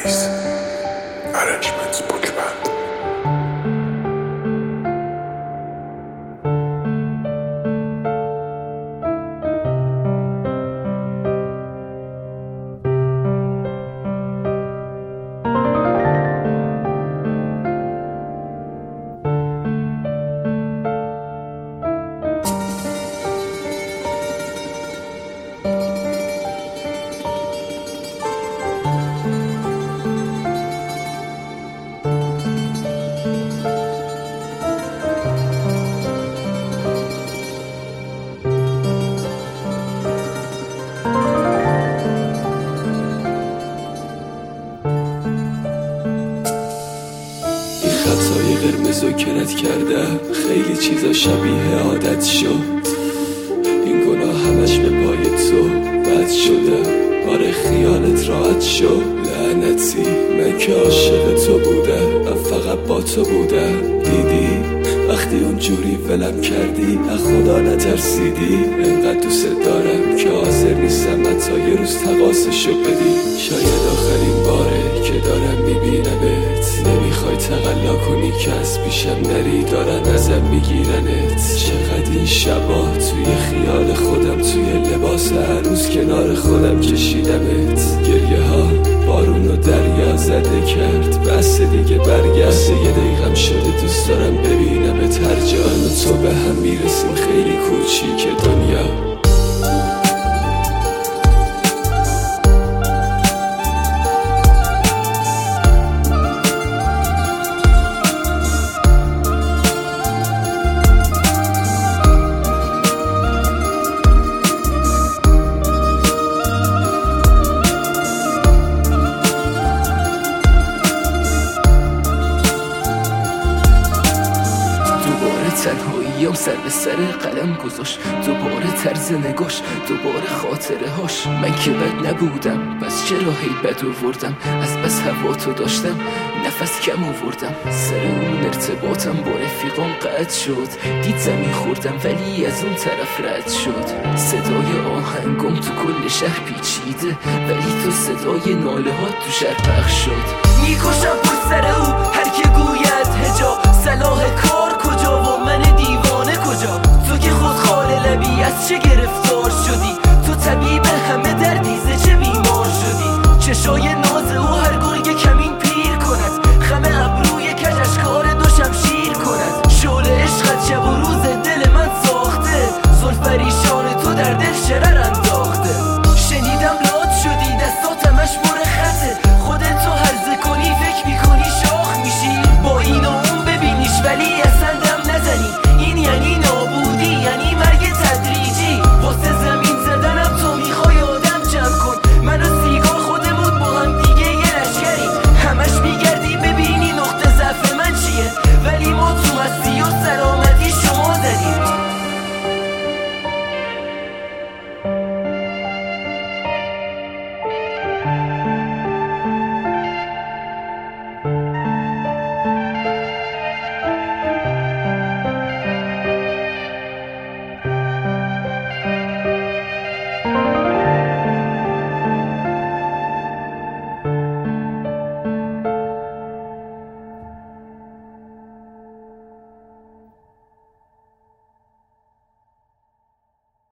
Space Arrangements Book Band. خطای قرمزو کرد کرده خیلی چیزا شبیه عادت شد. این گناه همش به پای تو بد شده. آره خیالت راحت شد. لعنتی من که عاشق تو بوده فقط با تو بوده. دیدی وقتی اونجوری ولم کردی از خدا نترسیدی. انقدر دوست دارم که حاضر نیستم حتی یه روز تقاصشو بدی. شاید آخرین باره که دارم میبینمت. نمیخوای تقلا کنی که از پیشم نری. دارن ازم میگیرنت. چقدر این شبا توی خیال خودم توی لباس عروس کنار خودم کشیدمت. گریه ها بارونو دریا زده کرد. بس دیگه برگرد. یه دقیقم شده دوست دارم ببینمت هر جا. من و تو به هم میرسیم خیلی کوچیک دنیا. تنهاییم سر به سر قلم گذاشت. دوباره طرز نگاش دوباره خاطره هاش. من که بد نبودم پس چرا هی بد آوردم. از بس هوا تو داشتم نفس کم آوردم. سر اون ارتباطم با رفیقام قطع شد. دید زمین خوردم ولی از اون طرف رد شد. صدای آهنگم تو کل شهر پیچیده ولی تو صدای ناله ها تو شهر پخش شد. میکشم پر سر او هر که گوید هجا. صلاح کار کجا و من دیوانه کجا؟ تو که خود خال لبی از چه گرفت